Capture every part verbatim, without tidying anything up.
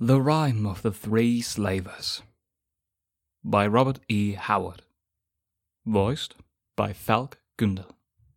The Rime of the Three Slavers by Robert E. Howard. Voiced by Falk Gundel.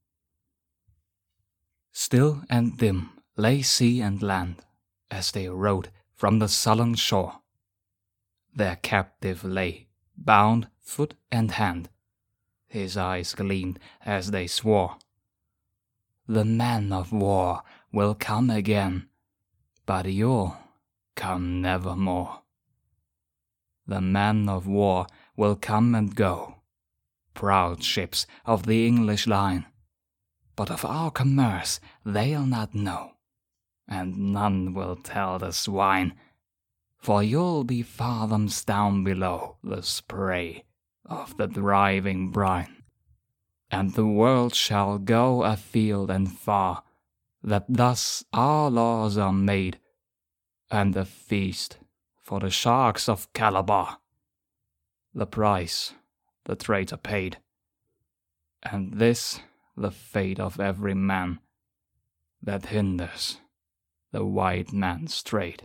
Still and dim lay sea and land as they rode from the sullen shore. Their captive lay, bound foot and hand. His eyes gleamed as they swore, "The man of war will come again, but you'll come nevermore. The man of war will come and go, proud ships of the English line, but of our commerce they'll not know, and none will tell the swine, for you'll be fathoms down below the spray of the driving brine. And the world shall go afield and far, that thus our laws are made, and a feast for the sharks of Calabar, the price the traitor paid, and this the fate of every man that hinders the white man's trade."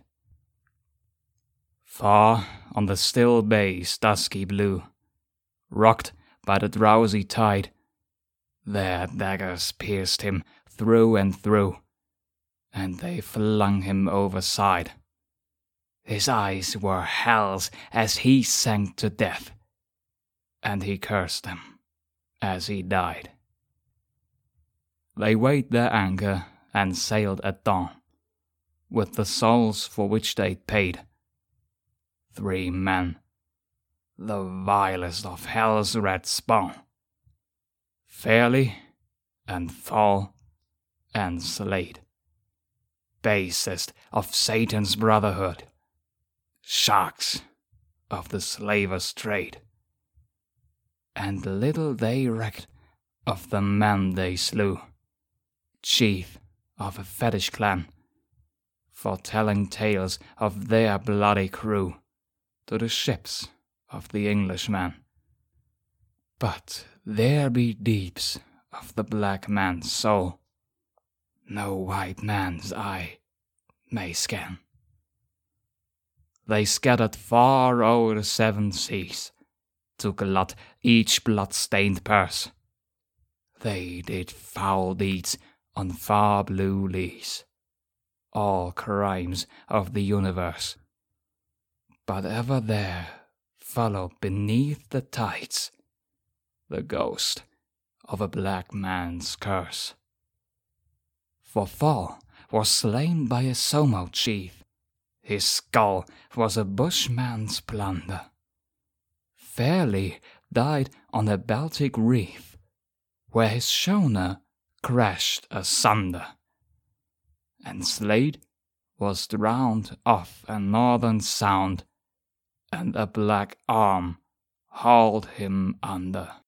Far on the still bay's dusky blue, rocked by the drowsy tide, their daggers pierced him through and through, and they flung him overside. His eyes were hell's as he sank to death, and he cursed them as he died. They weighed their anchor and sailed at dawn, with the souls for which they'd paid. Three men, the vilest of hell's red spawn, fairly and foul and Slade, basest of Satan's brotherhood, sharks of the slaver's trade. And little they recked of the men they slew, chief of a fetish clan, for telling tales of their bloody crew to the ships of the Englishman. But there be deeps of the black man's soul no white man's eye may scan. They scattered far o'er the seven seas to glut each blood-stained purse. They did foul deeds on far blue leas, all crimes of the universe. But ever there followed beneath the tides the ghost of a black man's curse. For Fall was slain by a Somo chief, his skull was a bushman's plunder. Fairly died on a Baltic reef, where his schooner crashed asunder. And Slade was drowned off a northern sound, and a black arm hauled him under.